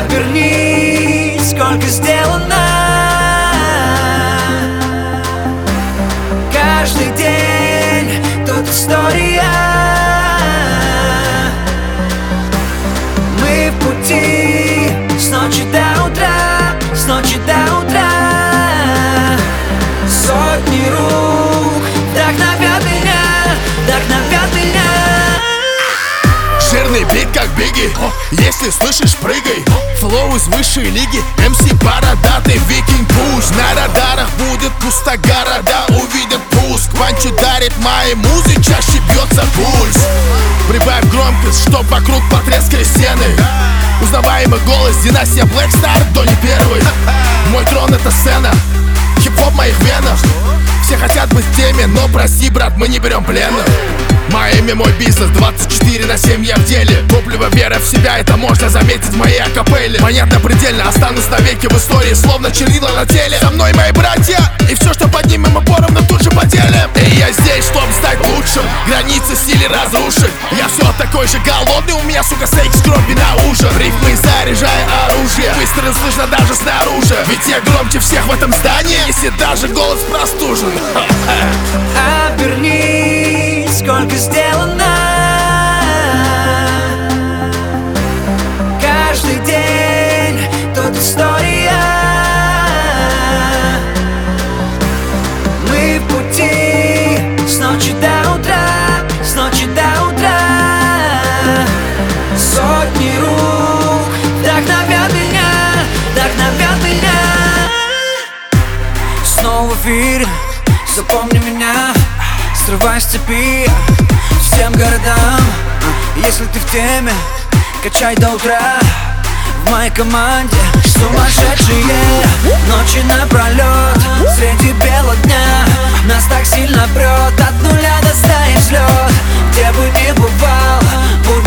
Обернись, сколько сделано. Каждый день тут история. Мы в пути с ночи до утра, с ночи до утра. Сотни рук вдохновят меня, вдохновят меня. Жирный бит как Бигги, если слышишь, прыгай. Флоу из высшей лиги, МС бородатый викинг. Пусть на радарах будет пусто, города увидят пуск. Ванчу дарит моей музе, чаще бьется пульс. Прибавь громкость, чтоб вокруг потрескали стены. Узнаваемый голос, династия Black Star, то не первый. Мой трон это сцена, хип-хоп в моих венах. Все хотят быть в теме, но прости, брат, мы не берем пленных. Майами мой бизнес, 24/7 я в деле. Топливо, вера в себя, это можно заметить в моей акапелле. Понятно предельно, останусь навеки в истории, словно чернила на теле. Со мной мои братья, и все, что поднимем, мы поровну тут же поделим. И я здесь, чтобы стать лучшим, границы стиля разрушить. Я все такой же голодный, у меня, сука, стейк с кровью на ужин. Рифмы заряжая оружие, выстрел слышно даже снаружи. Ведь я громче всех в этом здании, если даже голос простужен. Обернись, сколько сделано. Каждый день тут история. Мы в пути с ночи до утра, с ночи до утра. Сотни рук вдохновят меня, вдохновят меня. Снова в эфире, запомни меня. Срывай с цепи всем городам. Если ты в теме, качай до утра. В моей команде сумасшедшие ночи напролет. Среди бела дня нас так сильно прет. От нуля до 100 взлет. Где бы ни бывал, будь